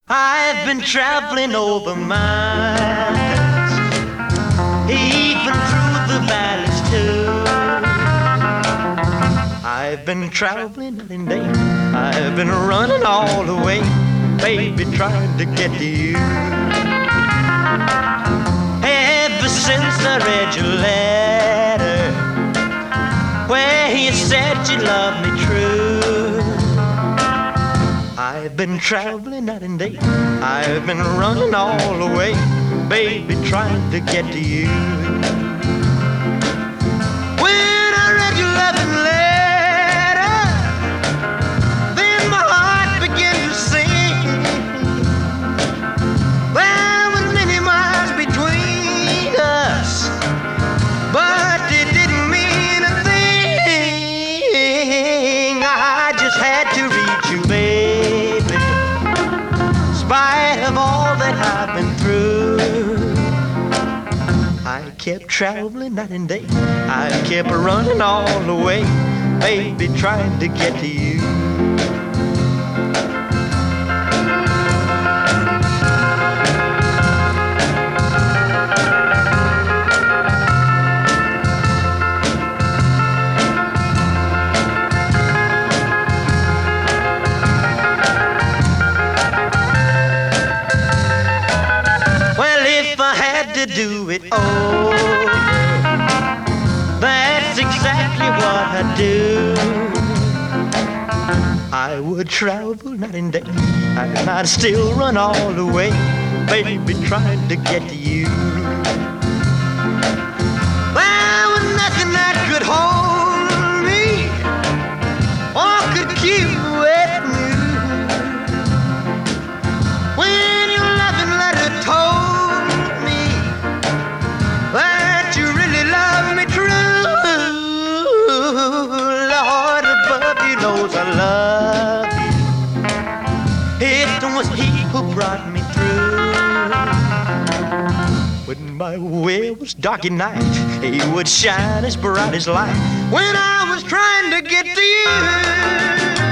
I've been traveling over miles, even through the valleys too. I've been traveling night and day. I've been running all the way, baby, trying to get to you. Ever since I read your letter, where you said you loved me true. I've been traveling night and day. I've been running all the way, baby, trying to get to you. When I read your loving letter, then my heart began to sing. There were many miles between us, but it didn't mean a thing. I just had to read you, baby. In spite of all that I've been through, I kept traveling night and day. I kept running all the way, baby, trying to get to you. To do it over, that's exactly what I'd do. I would travel night and day, and I'd still run all the way, baby, trying to get to you. There was nothing that could hold me or could keep with me. When your loving letter told that you really love me true, Lord above, you knows I love you. It was He who brought me through. When my way was dark at night, He would shine as bright as light when I was trying to get to you.